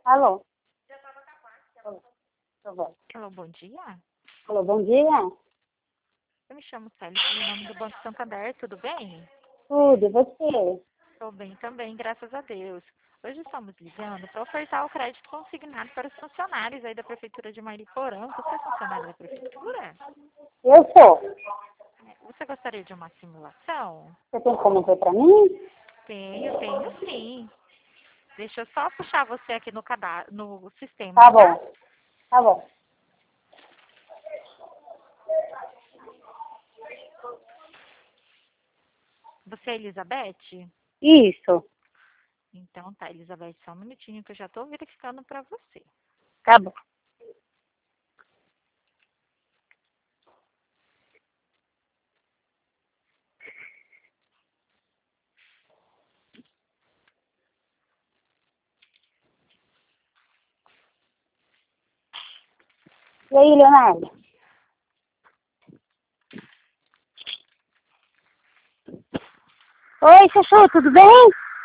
Alô? Alô, tá bom. Alô, bom dia. Alô, bom dia. Eu me chamo Célia, em nome do Banco Santander, tudo bem? Tudo, e você? Estou bem também, graças a Deus. Hoje estamos ligando para ofertar o crédito consignado para os funcionários aí da Prefeitura de Mariporã. Você é funcionário da Prefeitura? Eu sou. Você gostaria de uma simulação? Você tem como ver pra mim? Tenho sim. Deixa eu só puxar você aqui no sistema, Tá tá? bom, tá bom. Você é Elizabeth? Isso, Então tá, Elizabeth, só um minutinho que eu já estou verificando para você. tá bom. E aí, Leonardo? Oi, Chuchu, tudo bem?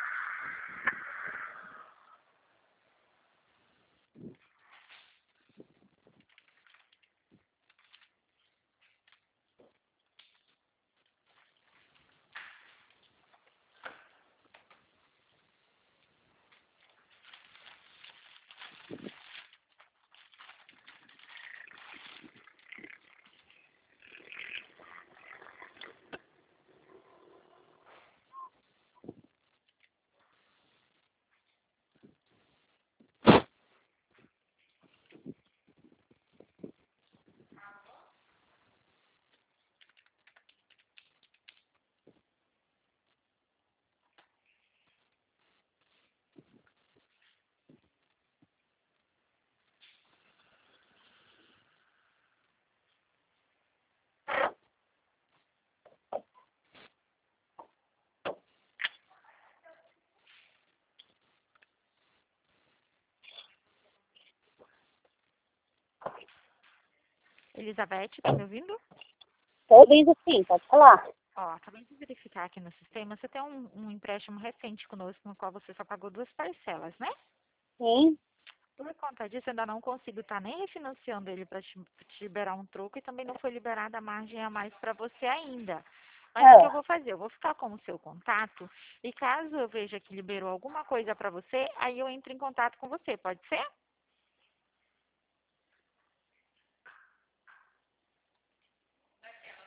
Elizabeth, tá me ouvindo? Tô ouvindo sim, pode falar. Ó, acabei de verificar aqui no sistema. Você tem um empréstimo recente conosco, no qual você só pagou 2 parcelas, né? Sim, Por conta disso, eu ainda não consigo estar nem refinanciando ele para te liberar um troco e também não foi liberada a margem a mais para você ainda. Mas o que eu é, vou fazer? Eu vou ficar com o seu contato e caso eu veja que liberou alguma coisa para você, aí eu entro em contato com você, pode ser?